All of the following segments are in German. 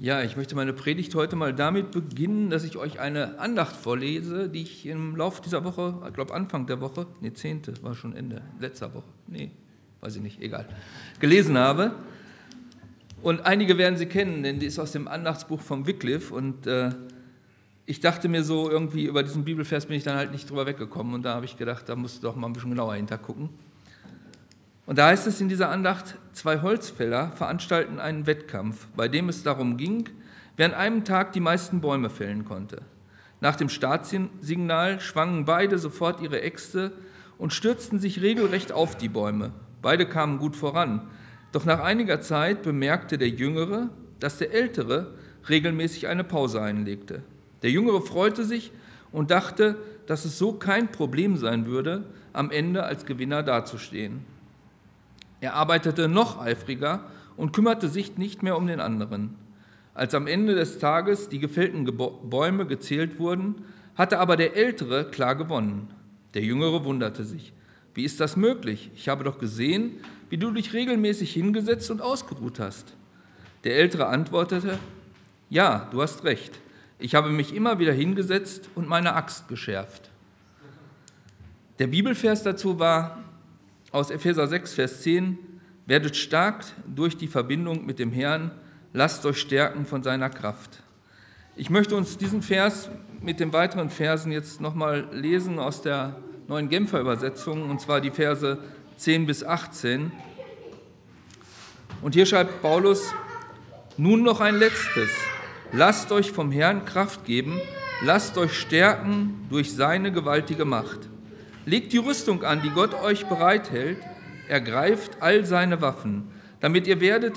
Ja, ich möchte meine Predigt heute mal damit beginnen, dass ich euch eine Andacht vorlese, die ich im Laufe dieser Woche, ich glaube Anfang der Woche, 10. war schon Ende, letzter Woche, weiß ich nicht, egal, gelesen habe. Und einige werden sie kennen, denn die ist aus dem Andachtsbuch von Wycliffe und ich dachte mir so, irgendwie über diesen Bibelvers bin ich dann halt nicht drüber weggekommen und da habe ich gedacht, da musst du doch mal ein bisschen genauer hintergucken. Und da heißt es in dieser Andacht, 2 Holzfäller veranstalten einen Wettkampf, bei dem es darum ging, wer an einem Tag die meisten Bäume fällen konnte. Nach dem Startsignal schwangen beide sofort ihre Äxte und stürzten sich regelrecht auf die Bäume. Beide kamen gut voran, doch nach einiger Zeit bemerkte der Jüngere, dass der Ältere regelmäßig eine Pause einlegte. Der Jüngere freute sich und dachte, dass es so kein Problem sein würde, am Ende als Gewinner dazustehen. Er arbeitete noch eifriger und kümmerte sich nicht mehr um den anderen. Als am Ende des Tages die gefällten Bäume gezählt wurden, hatte aber der Ältere klar gewonnen. Der Jüngere wunderte sich. Wie ist das möglich? Ich habe doch gesehen, wie du dich regelmäßig hingesetzt und ausgeruht hast. Der Ältere antwortete, ja, du hast recht. Ich habe mich immer wieder hingesetzt und meine Axt geschärft. Der Bibelvers dazu war aus Epheser 6, Vers 10, werdet stark durch die Verbindung mit dem Herrn, lasst euch stärken von seiner Kraft. Ich möchte uns diesen Vers mit den weiteren Versen jetzt nochmal lesen aus der Neuen Genfer Übersetzung, und zwar die Verse 10 bis 18. Und hier schreibt Paulus, nun noch ein letztes, lasst euch vom Herrn Kraft geben, lasst euch stärken durch seine gewaltige Macht. Legt die Rüstung an, die Gott euch bereithält, ergreift all seine Waffen, damit werdet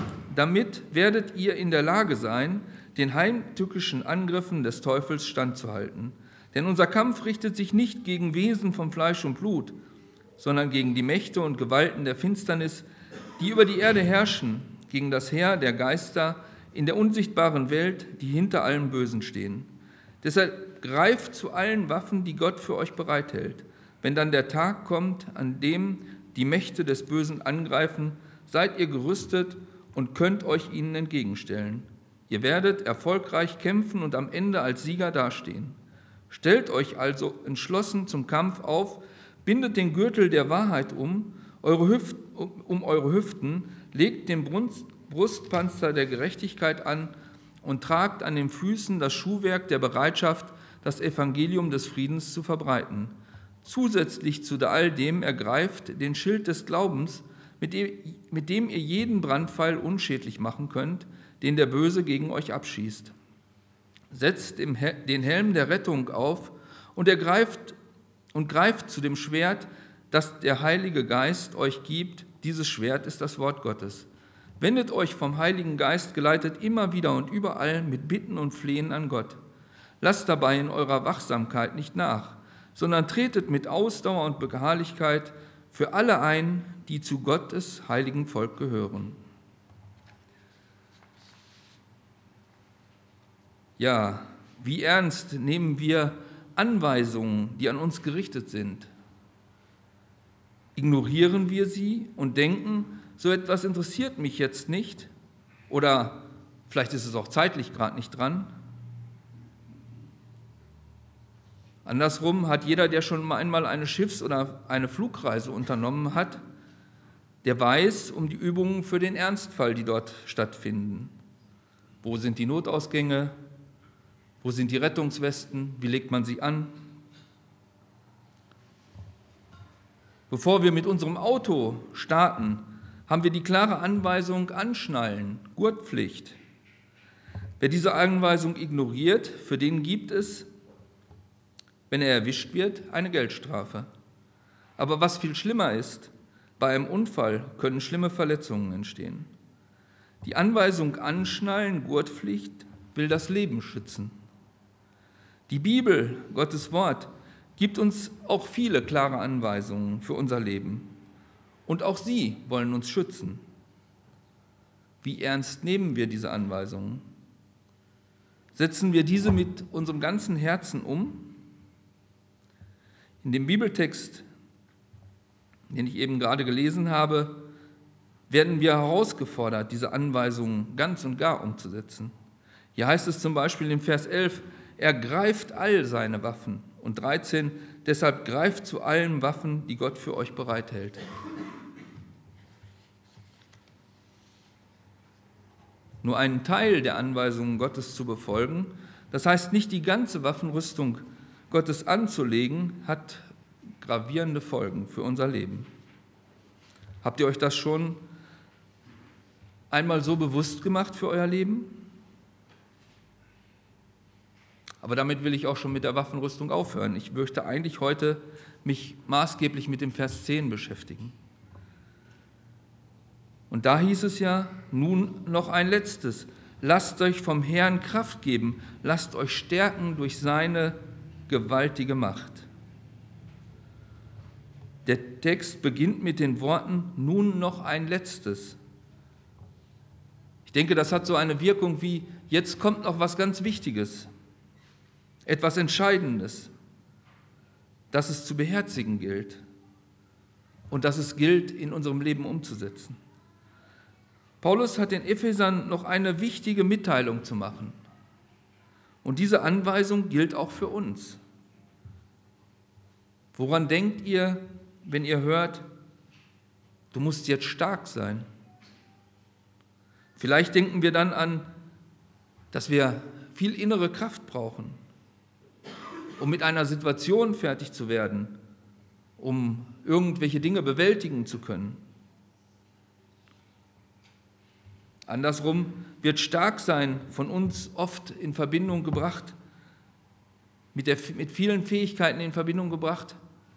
ihr in der Lage sein, den heimtückischen Angriffen des Teufels standzuhalten. Denn unser Kampf richtet sich nicht gegen Wesen von Fleisch und Blut, sondern gegen die Mächte und Gewalten der Finsternis, die über die Erde herrschen, gegen das Heer der Geister in der unsichtbaren Welt, die hinter allem Bösen stehen. Deshalb greift zu allen Waffen, die Gott für euch bereithält. Wenn dann der Tag kommt, an dem die Mächte des Bösen angreifen, seid ihr gerüstet und könnt euch ihnen entgegenstellen. Ihr werdet erfolgreich kämpfen und am Ende als Sieger dastehen. Stellt euch also entschlossen zum Kampf auf, bindet den Gürtel der Wahrheit um eure Hüften, legt den Brustpanzer der Gerechtigkeit an und tragt an den Füßen das Schuhwerk der Bereitschaft, das Evangelium des Friedens zu verbreiten. Zusätzlich zu all dem ergreift den Schild des Glaubens, mit dem ihr jeden Brandpfeil unschädlich machen könnt, den der Böse gegen euch abschießt. Setzt den Helm der Rettung auf und greift zu dem Schwert, das der Heilige Geist euch gibt. Dieses Schwert ist das Wort Gottes. Wendet euch vom Heiligen Geist geleitet immer wieder und überall mit Bitten und Flehen an Gott. Lasst dabei in eurer Wachsamkeit nicht nach, sondern tretet mit Ausdauer und Beharrlichkeit für alle ein, die zu Gottes heiligen Volk gehören. Ja, wie ernst nehmen wir Anweisungen, die an uns gerichtet sind? Ignorieren wir sie und denken, so etwas interessiert mich jetzt nicht? Oder vielleicht ist es auch zeitlich gerade nicht dran? Andersrum hat jeder, der schon einmal eine Schiffs- oder eine Flugreise unternommen hat, der weiß um die Übungen für den Ernstfall, die dort stattfinden. Wo sind die Notausgänge? Wo sind die Rettungswesten? Wie legt man sie an? Bevor wir mit unserem Auto starten, haben wir die klare Anweisung anschnallen, Gurtpflicht. Wer diese Anweisung ignoriert, für den gibt es, wenn er erwischt wird, eine Geldstrafe. Aber was viel schlimmer ist, bei einem Unfall können schlimme Verletzungen entstehen. Die Anweisung anschnallen, Gurtpflicht, will das Leben schützen. Die Bibel, Gottes Wort, gibt uns auch viele klare Anweisungen für unser Leben. Und auch sie wollen uns schützen. Wie ernst nehmen wir diese Anweisungen? Setzen wir diese mit unserem ganzen Herzen um? In dem Bibeltext, den ich eben gerade gelesen habe, werden wir herausgefordert, diese Anweisungen ganz und gar umzusetzen. Hier heißt es zum Beispiel in Vers 11, ergreift all seine Waffen. Und 13, deshalb greift zu allen Waffen, die Gott für euch bereithält. Nur einen Teil der Anweisungen Gottes zu befolgen, das heißt nicht die ganze Waffenrüstung Gottes anzulegen, hat gravierende Folgen für unser Leben. Habt ihr euch das schon einmal so bewusst gemacht für euer Leben? Aber damit will ich auch schon mit der Waffenrüstung aufhören. Ich möchte eigentlich heute mich maßgeblich mit dem Vers 10 beschäftigen. Und da hieß es ja, nun noch ein letztes. Lasst euch vom Herrn Kraft geben, lasst euch stärken durch seine gewaltige Macht. Der Text beginnt mit den Worten, nun noch ein letztes. Ich denke, das hat so eine Wirkung wie, jetzt kommt noch was ganz Wichtiges, etwas Entscheidendes, das es zu beherzigen gilt und das es gilt, in unserem Leben umzusetzen. Paulus hat den Ephesern noch eine wichtige Mitteilung zu machen. Und diese Anweisung gilt auch für uns. Woran denkt ihr, wenn ihr hört, du musst jetzt stark sein? Vielleicht denken wir dann an, dass wir viel innere Kraft brauchen, um mit einer Situation fertig zu werden, um irgendwelche Dinge bewältigen zu können. Andersrum wird stark sein von uns oft in Verbindung gebracht, mit vielen Fähigkeiten in Verbindung gebracht,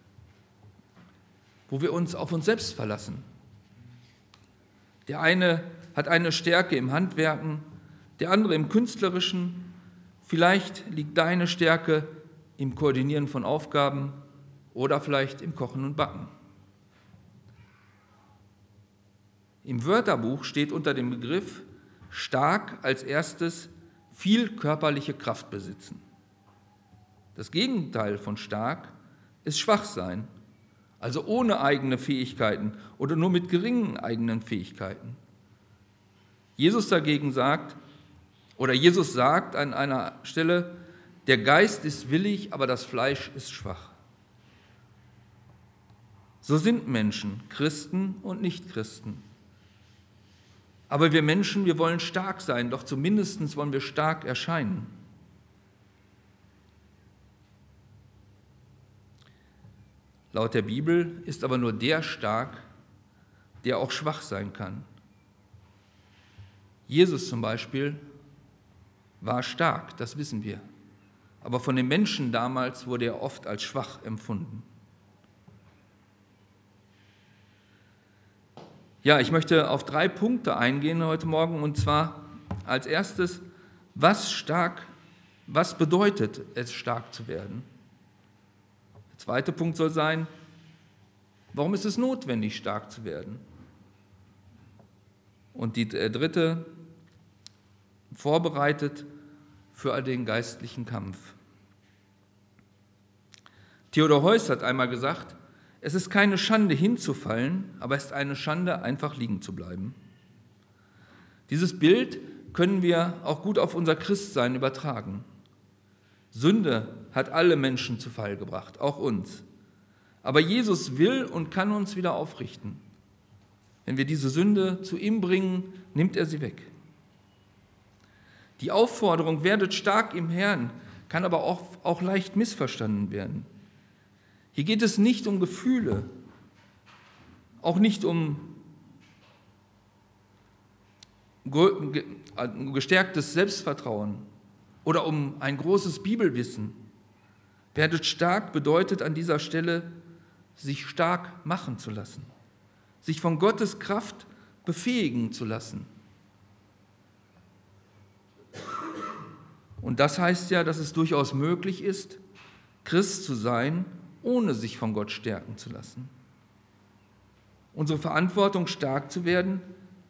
wo wir uns auf uns selbst verlassen. Der eine hat eine Stärke im Handwerken, der andere im Künstlerischen. Vielleicht liegt deine Stärke im Koordinieren von Aufgaben oder vielleicht im Kochen und Backen. Im Wörterbuch steht unter dem Begriff stark als erstes viel körperliche Kraft besitzen. Das Gegenteil von stark ist schwach sein, also ohne eigene Fähigkeiten oder nur mit geringen eigenen Fähigkeiten. Jesus sagt an einer Stelle, der Geist ist willig, aber das Fleisch ist schwach. So sind Menschen, Christen und Nichtchristen. Aber wir Menschen, wir wollen stark sein, doch zumindest wollen wir stark erscheinen. Laut der Bibel ist aber nur der stark, der auch schwach sein kann. Jesus zum Beispiel war stark, das wissen wir. Aber von den Menschen damals wurde er oft als schwach empfunden. Ja, ich möchte auf 3 Punkte eingehen heute Morgen, und zwar als erstes, was bedeutet es, stark zu werden? Der zweite Punkt soll sein, warum ist es notwendig, stark zu werden? Und der dritte, vorbereitet für den geistlichen Kampf. Theodor Heuss hat einmal gesagt, es ist keine Schande hinzufallen, aber es ist eine Schande, einfach liegen zu bleiben. Dieses Bild können wir auch gut auf unser Christsein übertragen. Sünde hat alle Menschen zu Fall gebracht, auch uns. Aber Jesus will und kann uns wieder aufrichten. Wenn wir diese Sünde zu ihm bringen, nimmt er sie weg. Die Aufforderung, werdet stark im Herrn, kann aber auch leicht missverstanden werden. Hier geht es nicht um Gefühle, auch nicht um gestärktes Selbstvertrauen oder um ein großes Bibelwissen. Werdet stark bedeutet an dieser Stelle, sich stark machen zu lassen, sich von Gottes Kraft befähigen zu lassen. Und das heißt ja, dass es durchaus möglich ist, Christ zu sein, ohne sich von Gott stärken zu lassen. Unsere Verantwortung, stark zu werden,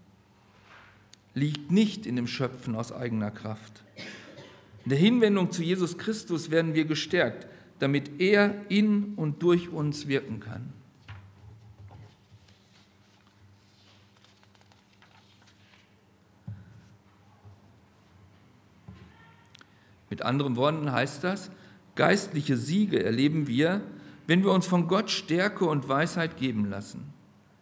liegt nicht in dem Schöpfen aus eigener Kraft. In der Hinwendung zu Jesus Christus werden wir gestärkt, damit er in und durch uns wirken kann. Mit anderen Worten heißt das, geistliche Siege erleben wir, wenn wir uns von Gott Stärke und Weisheit geben lassen.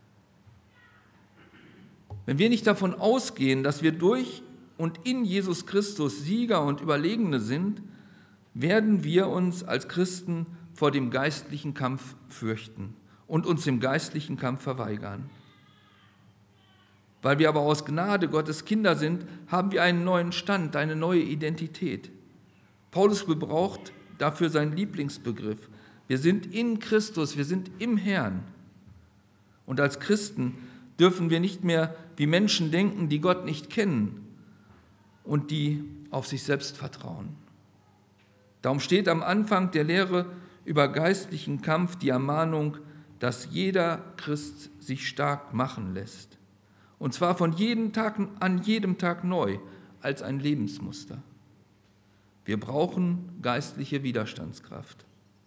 Wenn wir nicht davon ausgehen, dass wir durch und in Jesus Christus Sieger und Überlegene sind, werden wir uns als Christen vor dem geistlichen Kampf fürchten und uns dem geistlichen Kampf verweigern. Weil wir aber aus Gnade Gottes Kinder sind, haben wir einen neuen Stand, eine neue Identität. Paulus gebraucht dafür seinen Lieblingsbegriff. Wir sind in Christus, wir sind im Herrn. Und als Christen dürfen wir nicht mehr wie Menschen denken, die Gott nicht kennen und die auf sich selbst vertrauen. Darum steht am Anfang der Lehre über geistlichen Kampf die Ermahnung, dass jeder Christ sich stark machen lässt. Und zwar von jedem Tag an jedem Tag neu, als ein Lebensmuster. Wir brauchen geistliche Widerstandskraft.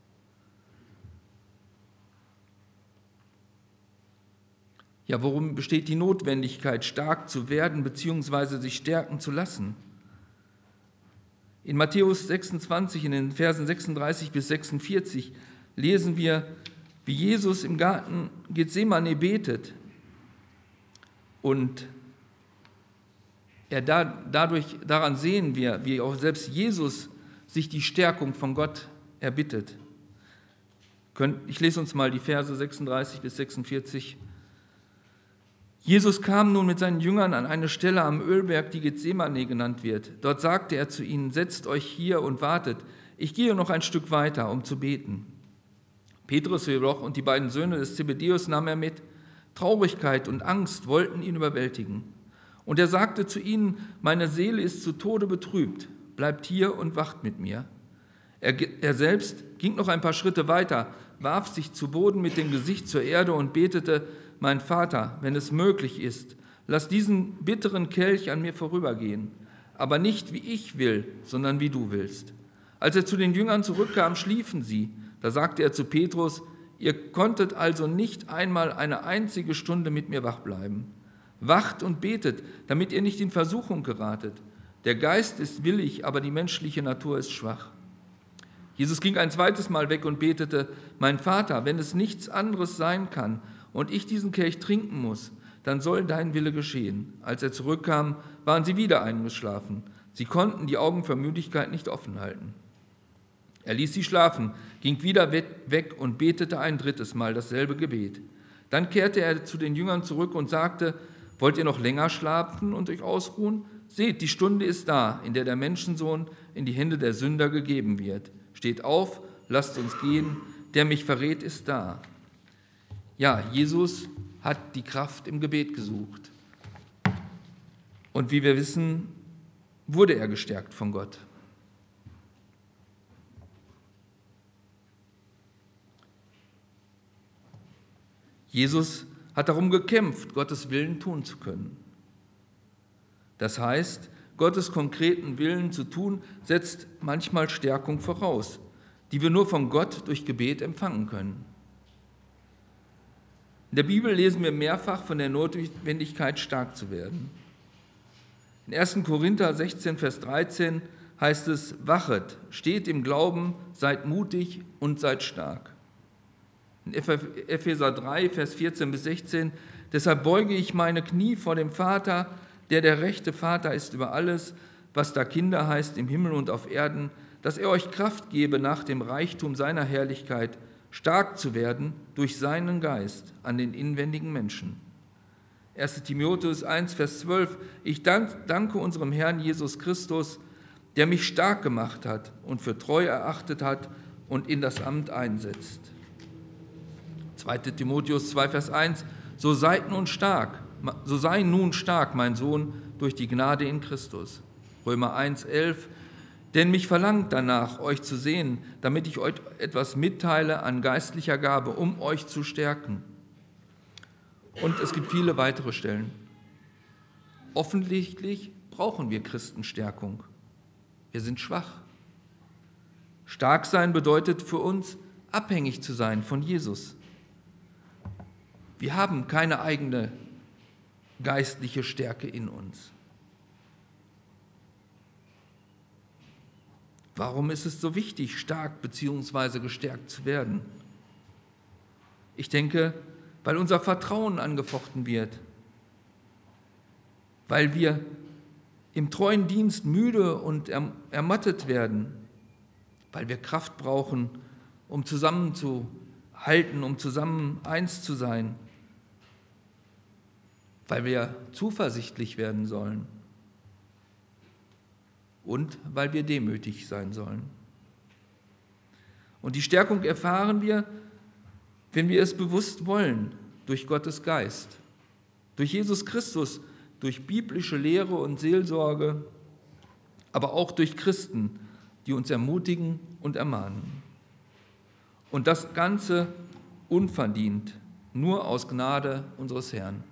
Ja, worum besteht die Notwendigkeit, stark zu werden bzw. sich stärken zu lassen? In Matthäus 26, in den Versen 36 bis 46, lesen wir, wie Jesus im Garten Gethsemane betet und daran sehen wir, wie auch selbst Jesus sich die Stärkung von Gott erbittet. Ich lese uns mal die Verse 36 bis 46. Jesus kam nun mit seinen Jüngern an eine Stelle am Ölberg, die Gethsemane genannt wird. Dort sagte er zu ihnen, setzt euch hier und wartet. Ich gehe noch ein Stück weiter, um zu beten. Petrus jedoch und die beiden Söhne des Zebedäus nahm er mit. Traurigkeit und Angst wollten ihn überwältigen. Und er sagte zu ihnen, meine Seele ist zu Tode betrübt, bleibt hier und wacht mit mir. Er selbst ging noch ein paar Schritte weiter, warf sich zu Boden mit dem Gesicht zur Erde und betete, mein Vater, wenn es möglich ist, lass diesen bitteren Kelch an mir vorübergehen, aber nicht wie ich will, sondern wie du willst. Als er zu den Jüngern zurückkam, schliefen sie. Da sagte er zu Petrus, ihr konntet also nicht einmal eine einzige Stunde mit mir wach bleiben. Wacht und betet, damit ihr nicht in Versuchung geratet. Der Geist ist willig, aber die menschliche Natur ist schwach. Jesus ging ein zweites Mal weg und betete, mein Vater, wenn es nichts anderes sein kann und ich diesen Kelch trinken muss, dann soll dein Wille geschehen. Als er zurückkam, waren sie wieder eingeschlafen. Sie konnten die Augen vor Müdigkeit nicht offen halten. Er ließ sie schlafen, ging wieder weg und betete ein drittes Mal dasselbe Gebet. Dann kehrte er zu den Jüngern zurück und sagte, wollt ihr noch länger schlafen und euch ausruhen? Seht, die Stunde ist da, in der der Menschensohn in die Hände der Sünder gegeben wird. Steht auf, lasst uns gehen, der mich verrät, ist da. Ja, Jesus hat die Kraft im Gebet gesucht. Und wie wir wissen, wurde er gestärkt von Gott. Jesus hat darum gekämpft, Gottes Willen tun zu können. Das heißt, Gottes konkreten Willen zu tun, setzt manchmal Stärkung voraus, die wir nur von Gott durch Gebet empfangen können. In der Bibel lesen wir mehrfach von der Notwendigkeit, stark zu werden. In 1. Korinther 16, Vers 13 heißt es, wachet, steht im Glauben, seid mutig und seid stark. In Epheser 3, Vers 14 bis 16, deshalb beuge ich meine Knie vor dem Vater, der rechte Vater ist über alles, was da Kinder heißt im Himmel und auf Erden, dass er euch Kraft gebe, nach dem Reichtum seiner Herrlichkeit stark zu werden durch seinen Geist an den inwendigen Menschen. 1. Timotheus 1, Vers 12, ich danke unserem Herrn Jesus Christus, der mich stark gemacht hat und für treu erachtet hat und in das Amt einsetzt. 2. Timotheus 2, Vers 1, so sei nun stark, mein Sohn, durch die Gnade in Christus. Römer 1, 11, denn mich verlangt danach, euch zu sehen, damit ich euch etwas mitteile an geistlicher Gabe, um euch zu stärken. Und es gibt viele weitere Stellen. Offensichtlich brauchen wir Christen Stärkung. Wir sind schwach. Stark sein bedeutet für uns, abhängig zu sein von Jesus. Wir haben keine eigene geistliche Stärke in uns. Warum ist es so wichtig, stark bzw. gestärkt zu werden? Ich denke, weil unser Vertrauen angefochten wird, weil wir im treuen Dienst müde und ermattet werden, weil wir Kraft brauchen, um zusammenzuhalten, um zusammen eins zu sein, weil wir zuversichtlich werden sollen und weil wir demütig sein sollen. Und die Stärkung erfahren wir, wenn wir es bewusst wollen, durch Gottes Geist, durch Jesus Christus, durch biblische Lehre und Seelsorge, aber auch durch Christen, die uns ermutigen und ermahnen. Und das Ganze unverdient, nur aus Gnade unseres Herrn.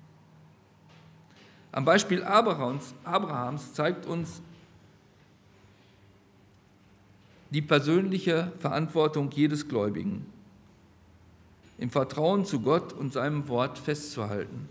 Am Beispiel Abrahams zeigt uns die persönliche Verantwortung jedes Gläubigen, im Vertrauen zu Gott und seinem Wort festzuhalten.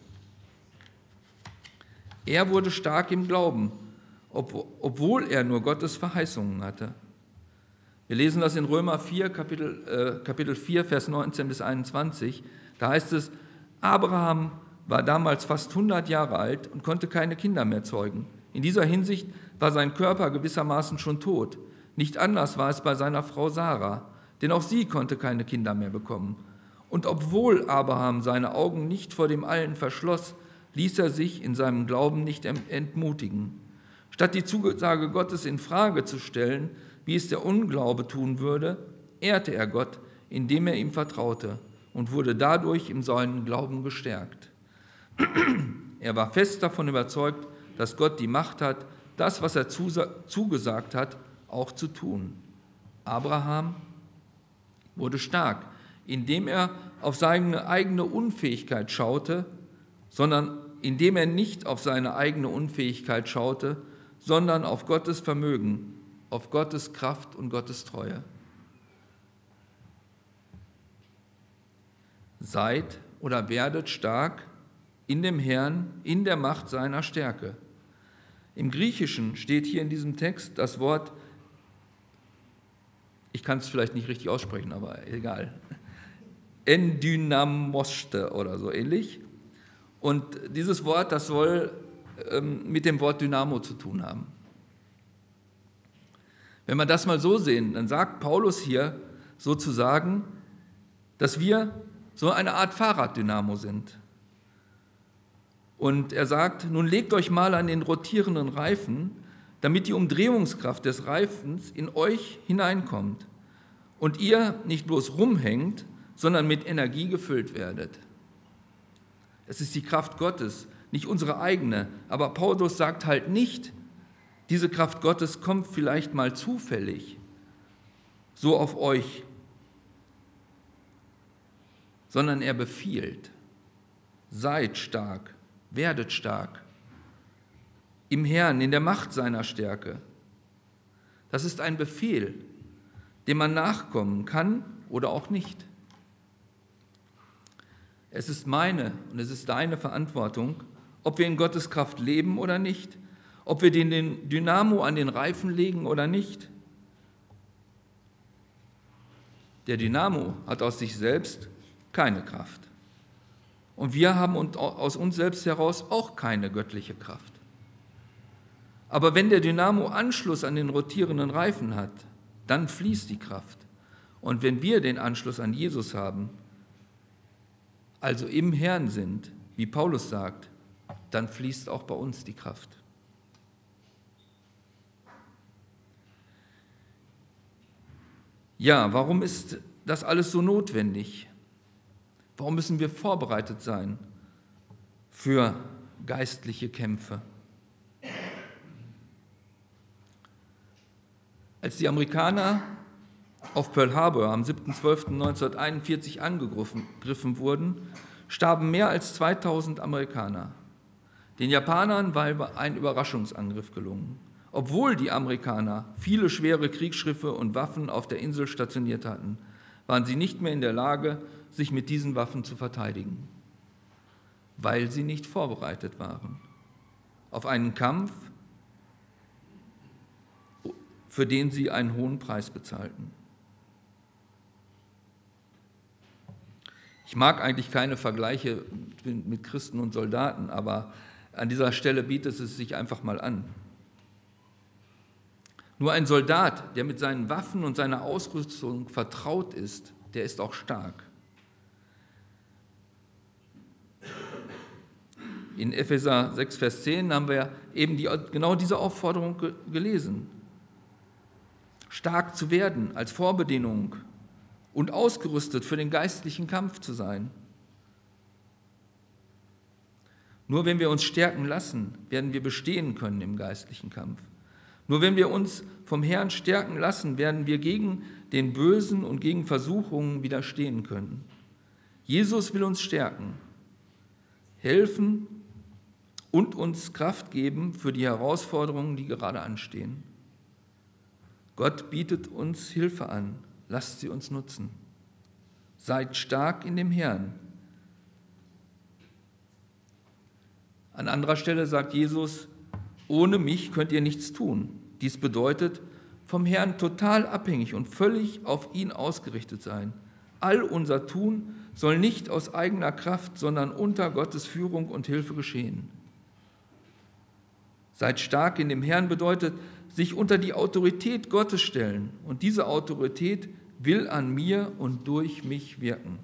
Er wurde stark im Glauben, obwohl er nur Gottes Verheißungen hatte. Wir lesen das in Römer 4, Kapitel 4, Vers 19 bis 21. Da heißt es, Abraham war damals fast 100 Jahre alt und konnte keine Kinder mehr zeugen. In dieser Hinsicht war sein Körper gewissermaßen schon tot. Nicht anders war es bei seiner Frau Sarah, denn auch sie konnte keine Kinder mehr bekommen. Und obwohl Abraham seine Augen nicht vor dem Allen verschloss, ließ er sich in seinem Glauben nicht entmutigen. Statt die Zusage Gottes in Frage zu stellen, wie es der Unglaube tun würde, ehrte er Gott, indem er ihm vertraute und wurde dadurch in seinem Glauben gestärkt. Er war fest davon überzeugt, dass Gott die Macht hat, das, was er zugesagt hat, auch zu tun. Abraham wurde stark, indem er auf seine eigene Unfähigkeit schaute, indem er nicht auf seine eigene Unfähigkeit schaute, sondern auf Gottes Vermögen, auf Gottes Kraft und Gottes Treue. Seid oder werdet stark in dem Herrn, in der Macht seiner Stärke. Im Griechischen steht hier in diesem Text das Wort, ich kann es vielleicht nicht richtig aussprechen, aber egal, endynamoste oder so ähnlich. Und dieses Wort, das soll mit dem Wort Dynamo zu tun haben. Wenn wir das mal so sehen, dann sagt Paulus hier sozusagen, dass wir so eine Art Fahrraddynamo sind. Und er sagt, nun legt euch mal an den rotierenden Reifen, damit die Umdrehungskraft des Reifens in euch hineinkommt und ihr nicht bloß rumhängt, sondern mit Energie gefüllt werdet. Es ist die Kraft Gottes, nicht unsere eigene. Aber Paulus sagt halt nicht, diese Kraft Gottes kommt vielleicht mal zufällig so auf euch, sondern er befiehlt, seid stark, werdet stark, im Herrn, in der Macht seiner Stärke. Das ist ein Befehl, dem man nachkommen kann oder auch nicht. Es ist meine und es ist deine Verantwortung, ob wir in Gottes Kraft leben oder nicht, ob wir den Dynamo an den Reifen legen oder nicht. Der Dynamo hat aus sich selbst keine Kraft. Und wir haben aus uns selbst heraus auch keine göttliche Kraft. Aber wenn der Dynamo Anschluss an den rotierenden Reifen hat, dann fließt die Kraft. Und wenn wir den Anschluss an Jesus haben, also im Herrn sind, wie Paulus sagt, dann fließt auch bei uns die Kraft. Ja, warum ist das alles so notwendig? Warum müssen wir vorbereitet sein für geistliche Kämpfe? Als die Amerikaner auf Pearl Harbor am 7.12.1941 angegriffen wurden, starben mehr als 2000 Amerikaner. Den Japanern war ein Überraschungsangriff gelungen. Obwohl die Amerikaner viele schwere Kriegsschiffe und Waffen auf der Insel stationiert hatten, waren sie nicht mehr in der Lage, sich mit diesen Waffen zu verteidigen, weil sie nicht vorbereitet waren auf einen Kampf für den sie einen hohen Preis bezahlten. Ich mag eigentlich keine Vergleiche mit Christen und Soldaten, aber an dieser Stelle bietet es sich einfach mal an. Nur ein Soldat, der mit seinen Waffen und seiner Ausrüstung vertraut ist, der ist auch stark. In Epheser 6, Vers 10 haben wir eben genau diese Aufforderung gelesen. Stark zu werden als Vorbedingung und ausgerüstet für den geistlichen Kampf zu sein. Nur wenn wir uns stärken lassen, werden wir bestehen können im geistlichen Kampf. Nur wenn wir uns vom Herrn stärken lassen, werden wir gegen den Bösen und gegen Versuchungen widerstehen können. Jesus will uns stärken, helfen und uns Kraft geben für die Herausforderungen, die gerade anstehen. Gott bietet uns Hilfe an. Lasst sie uns nutzen. Seid stark in dem Herrn. An anderer Stelle sagt Jesus, ohne mich könnt ihr nichts tun. Dies bedeutet, vom Herrn total abhängig und völlig auf ihn ausgerichtet sein. All unser Tun soll nicht aus eigener Kraft, sondern unter Gottes Führung und Hilfe geschehen. Seid stark in dem Herrn bedeutet, sich unter die Autorität Gottes stellen. Und diese Autorität will an mir und durch mich wirken.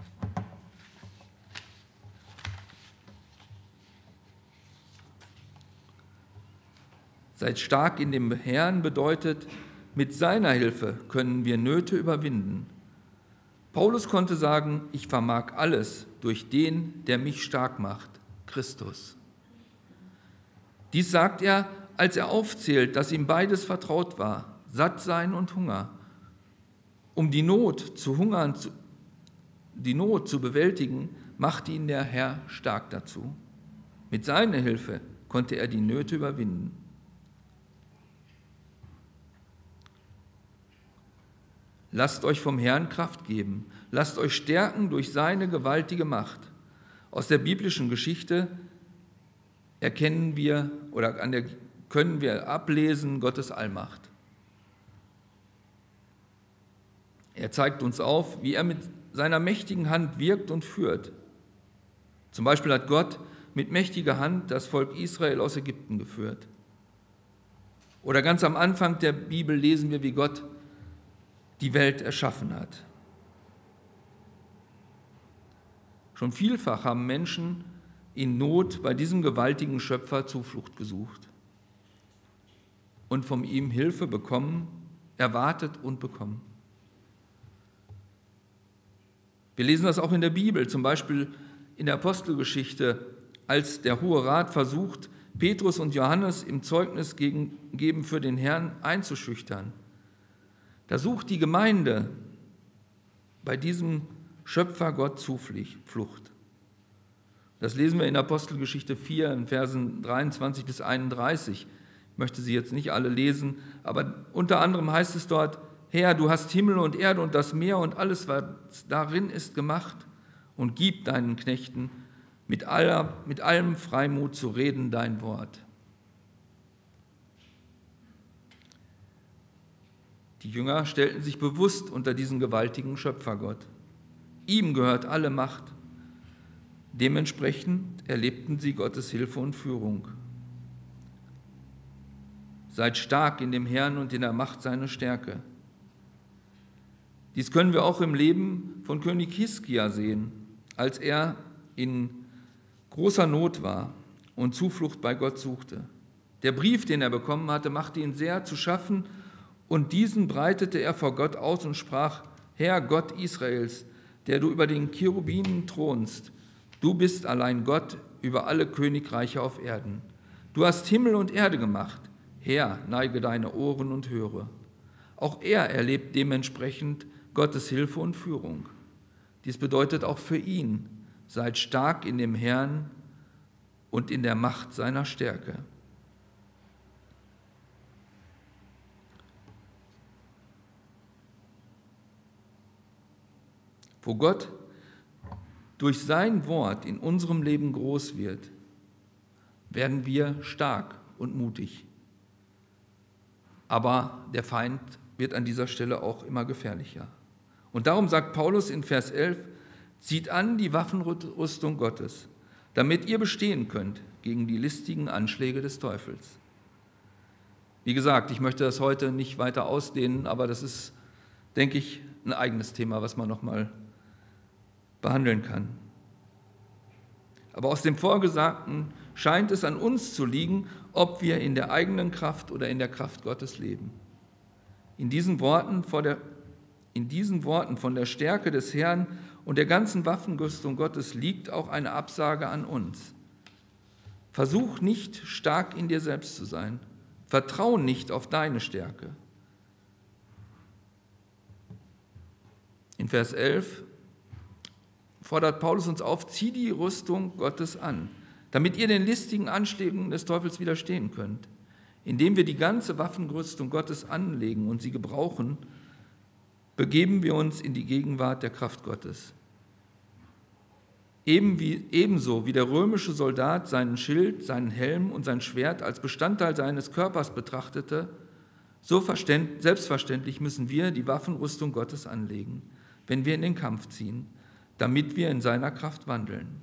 Seid stark in dem Herrn bedeutet, mit seiner Hilfe können wir Nöte überwinden. Paulus konnte sagen, ich vermag alles durch den, der mich stark macht, Christus. Dies sagt er, als er aufzählt, dass ihm beides vertraut war, Sattsein und Hunger. Um die Not zu bewältigen, machte ihn der Herr stark dazu. Mit seiner Hilfe konnte er die Nöte überwinden. Lasst euch vom Herrn Kraft geben. Lasst euch stärken durch seine gewaltige Macht. Aus der biblischen Geschichte können wir ablesen Gottes Allmacht. Er zeigt uns auf, wie er mit seiner mächtigen Hand wirkt und führt. Zum Beispiel hat Gott mit mächtiger Hand das Volk Israel aus Ägypten geführt. Oder ganz am Anfang der Bibel lesen wir, wie Gott die Welt erschaffen hat. Schon vielfach haben Menschen in Not bei diesem gewaltigen Schöpfer Zuflucht gesucht und von ihm Hilfe bekommen, erwartet und bekommen. Wir lesen das auch in der Bibel, zum Beispiel in der Apostelgeschichte, als der Hohe Rat versucht, Petrus und Johannes im Zeugnis geben für den Herrn einzuschüchtern. Da sucht die Gemeinde bei diesem Schöpfer Gott Zuflucht. Das lesen wir in Apostelgeschichte 4, in Versen 23 bis 31. Ich möchte sie jetzt nicht alle lesen, aber unter anderem heißt es dort, Herr, du hast Himmel und Erde und das Meer und alles, was darin ist, gemacht, und gib deinen Knechten mit allem Freimut zu reden dein Wort. Die Jünger stellten sich bewusst unter diesen gewaltigen Schöpfergott. Ihm gehört alle Macht. Dementsprechend erlebten sie Gottes Hilfe und Führung. Seid stark in dem Herrn und in der Macht seiner Stärke. Dies können wir auch im Leben von König Hiskia sehen, als er in großer Not war und Zuflucht bei Gott suchte. Der Brief, den er bekommen hatte, machte ihn sehr zu schaffen, und diesen breitete er vor Gott aus und sprach, Herr Gott Israels, der du über den Cherubinen thronst, du bist allein Gott über alle Königreiche auf Erden. Du hast Himmel und Erde gemacht. Herr, neige deine Ohren und höre. Auch er erlebt dementsprechend Gottes Hilfe und Führung. Dies bedeutet auch für ihn, seid stark in dem Herrn und in der Macht seiner Stärke. Wo Gott durch sein Wort in unserem Leben groß wird, werden wir stark und mutig. aber der Feind wird an dieser Stelle auch immer gefährlicher. Und darum sagt Paulus in Vers 11, zieht an die Waffenrüstung Gottes, damit ihr bestehen könnt gegen die listigen Anschläge des Teufels. Wie gesagt, ich möchte das heute nicht weiter ausdehnen, aber das ist, denke ich, ein eigenes Thema, was man nochmal behandeln kann. Aber aus dem Vorgesagten scheint es an uns zu liegen, ob wir in der eigenen Kraft oder in der Kraft Gottes leben. In diesen Worten von der Stärke des Herrn und der ganzen Waffenrüstung Gottes liegt auch eine Absage an uns. Versuch nicht, stark in dir selbst zu sein. Vertrau nicht auf deine Stärke. In Vers 11 fordert Paulus uns auf, zieh die Rüstung Gottes an, damit ihr den listigen Anschlägen des Teufels widerstehen könnt. Indem wir die ganze Waffenrüstung Gottes anlegen und sie gebrauchen, begeben wir uns in die Gegenwart der Kraft Gottes. Ebenso wie der römische Soldat seinen Schild, seinen Helm und sein Schwert als Bestandteil seines Körpers betrachtete, so selbstverständlich müssen wir die Waffenrüstung Gottes anlegen, wenn wir in den Kampf ziehen, damit wir in seiner Kraft wandeln.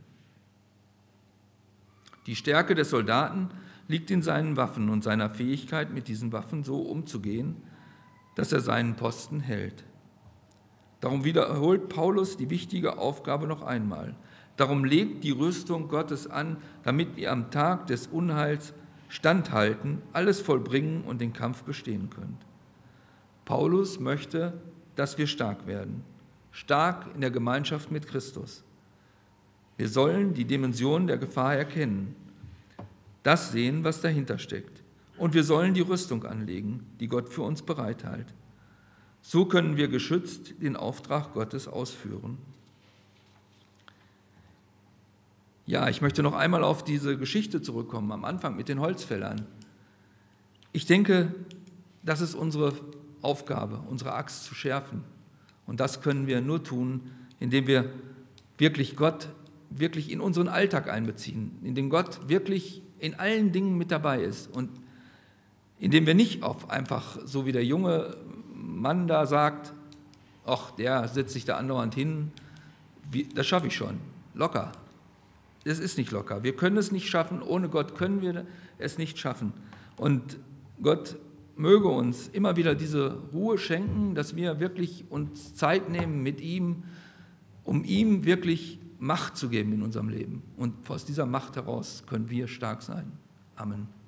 Die Stärke des Soldaten liegt in seinen Waffen und seiner Fähigkeit, mit diesen Waffen so umzugehen, dass er seinen Posten hält. Darum wiederholt Paulus die wichtige Aufgabe noch einmal. Darum legt die Rüstung Gottes an, damit ihr am Tag des Unheils standhalten, alles vollbringen und den Kampf bestehen könnt. Paulus möchte, dass wir stark werden, stark in der Gemeinschaft mit Christus. Wir sollen die Dimension der Gefahr erkennen, das sehen, was dahinter steckt. Und wir sollen die Rüstung anlegen, die Gott für uns bereithält. So können wir geschützt den Auftrag Gottes ausführen. Ja, ich möchte noch einmal auf diese Geschichte zurückkommen, am Anfang mit den Holzfällern. Ich denke, das ist unsere Aufgabe, unsere Axt zu schärfen. Und das können wir nur tun, indem wir wirklich Gott wirklich in unseren Alltag einbeziehen, indem Gott wirklich in allen Dingen mit dabei ist und indem wir nicht einfach, so wie der junge Mann da sagt, ach, der setzt sich da andauernd hin, das schaffe ich schon, locker. Es ist nicht locker. Wir können es nicht schaffen. Ohne Gott können wir es nicht schaffen. Und Gott möge uns immer wieder diese Ruhe schenken, dass wir wirklich uns Zeit nehmen mit ihm, um ihm wirklich Macht zu geben in unserem Leben. Und aus dieser Macht heraus können wir stark sein. Amen.